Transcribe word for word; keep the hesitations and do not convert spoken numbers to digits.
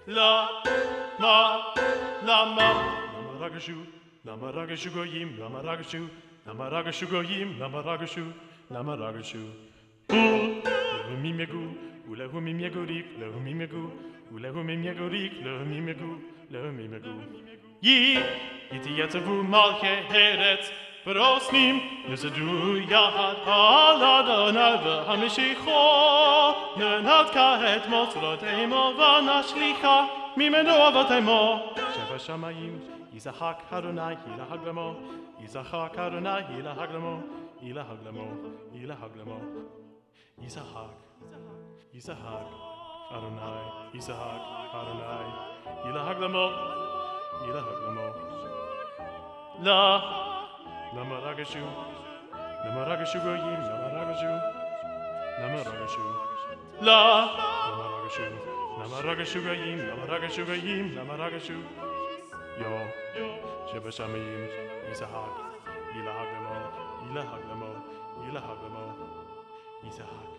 La, ma, lama, lama ragashu, lama ragashu goyim, lama ragashu, lama ragashu goyim, lama ragashu, lama ragashu. Ul, lehumi megu, ulehumi megurik, lehumi megu, ulehumi megurik, lehumi megu, lehumi megu. Yi, iti yetzavu malche heret, Prosnim, Nusadu Yahad Aladona V'Hamishicho Nenad Kahet Motzrot Emo Vanashlicha Mimeno Avatemo Sheva Shamayim Yisachak Adonai Ila Haglamo Yisachak Adonai Ila Haglamo Ila Haglamo Ila Haglamo Yisachak Yisachak Adonai Yisachak Adonai Ila Haglamo Ila Haglamo La Lama ragashu, lama ragashu goyim, lama ragashu, lama ragashu, la, lama ragashu, lama ragashu goyim, lama ragashu goyim, lama ragashu, yo, sheba shamayim, Yisahak, ila haglamo, ila haglamo, ila haglamo, Yisahak.